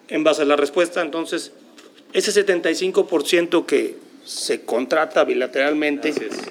en base a la respuesta, entonces, ese 75% que se contrata bilateralmente,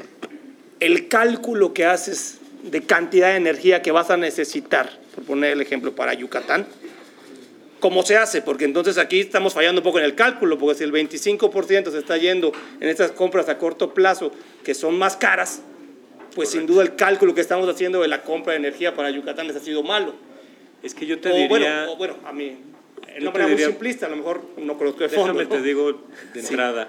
el cálculo que haces de cantidad de energía que vas a necesitar, por poner el ejemplo para Yucatán, ¿cómo se hace? Porque entonces aquí estamos fallando un poco en el cálculo, porque si el 25% se está yendo en estas compras a corto plazo, que son más caras, pues sin duda el cálculo que estamos haciendo de la compra de energía para Yucatán les ha sido malo. Es que yo te diría... Bueno, a mí, en una manera muy simplista, a lo mejor no conozco de fondo. Déjame te digo de entrada,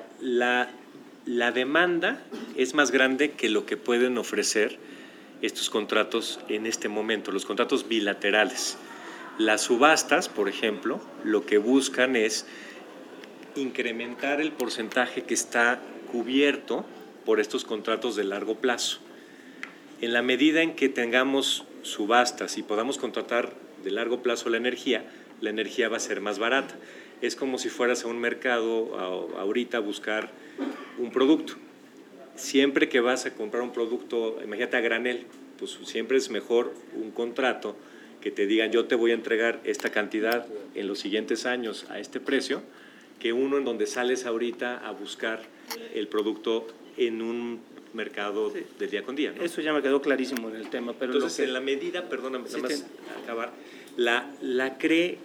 la demanda es más grande que lo que pueden ofrecer estos contratos en este momento, los contratos bilaterales. Las subastas, por ejemplo, lo que buscan es incrementar el porcentaje que está cubierto por estos contratos de largo plazo. En la medida en que tengamos subastas y podamos contratar de largo plazo la energía va a ser más barata. Es como si fueras a un mercado ahorita a buscar un producto. Siempre que vas a comprar un producto, imagínate a granel, pues siempre es mejor un contrato que te digan yo te voy a entregar esta cantidad en los siguientes años a este precio, que uno en donde sales ahorita a buscar el producto en un mercado de día con día, ¿no? Eso ya me quedó clarísimo en el tema. Pero entonces, en la medida, perdóname, nada más acabar, la CRE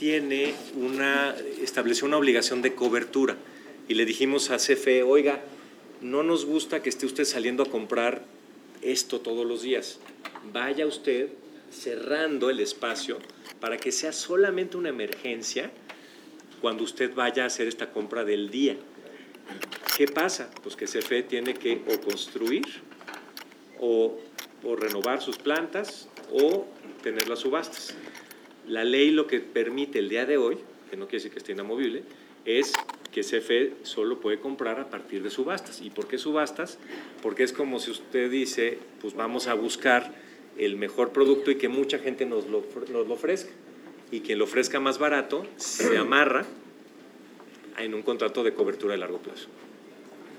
estableció una obligación de cobertura y le dijimos a CFE, oiga, no nos gusta que esté usted saliendo a comprar esto todos los días. Vaya usted cerrando el espacio para que sea solamente una emergencia cuando usted vaya a hacer esta compra del día. ¿Qué pasa? Pues que CFE tiene que o construir o renovar sus plantas o tener las subastas. La ley lo que permite el día de hoy, que no quiere decir que esté inamovible, es que CFE solo puede comprar a partir de subastas. ¿Y por qué subastas? Porque es como si usted dice, pues vamos a buscar el mejor producto y que mucha gente nos lo ofrezca. Y quien lo ofrezca más barato se amarra en un contrato de cobertura de largo plazo.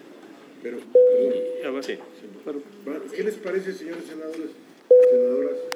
Pero, Sí. ¿qué les parece, señores senadoras?